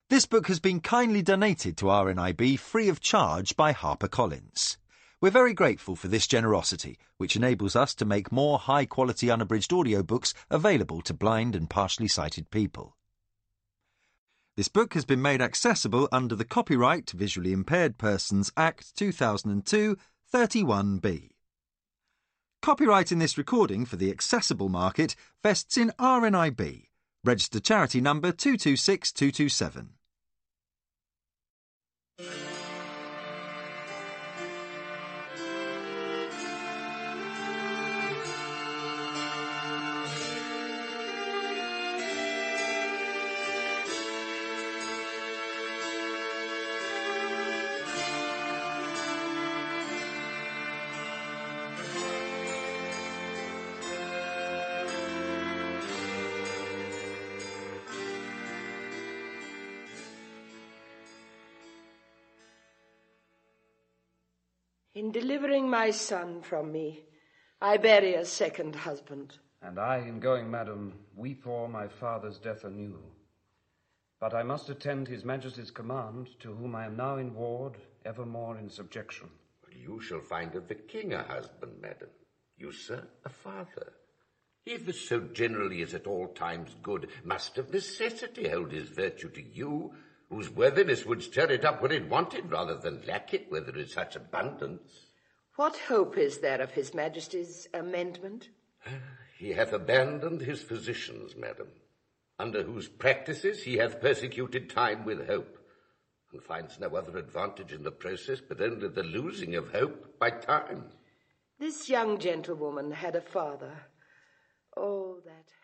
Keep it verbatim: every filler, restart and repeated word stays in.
This book has been kindly donated to R N I B free of charge by HarperCollins. We're very grateful for this generosity, which enables us to make more high-quality unabridged audiobooks available to blind and partially sighted people. This book has been made accessible under the Copyright Visually Impaired Persons Act two thousand two, thirty-one B. Copyright in this recording for the accessible market vests in R N I B, registered charity number two two six two two seven. In delivering my son from me, I bury a second husband. And I, in going, madam, weep o'er my father's death anew. But I must attend his majesty's command, to whom I am now in ward, evermore in subjection. You shall find of the king a husband, madam. You, sir, a father. He that so generally is at all times good must of necessity hold his virtue to you, whose worthiness would stir it up when it wanted, rather than lack it where there is such abundance. What hope is there of his majesty's amendment? He hath abandoned his physicians, madam, under whose practices he hath persecuted time with hope, and finds no other advantage in the process but only the losing of hope by time. This young gentlewoman had a father. Oh, that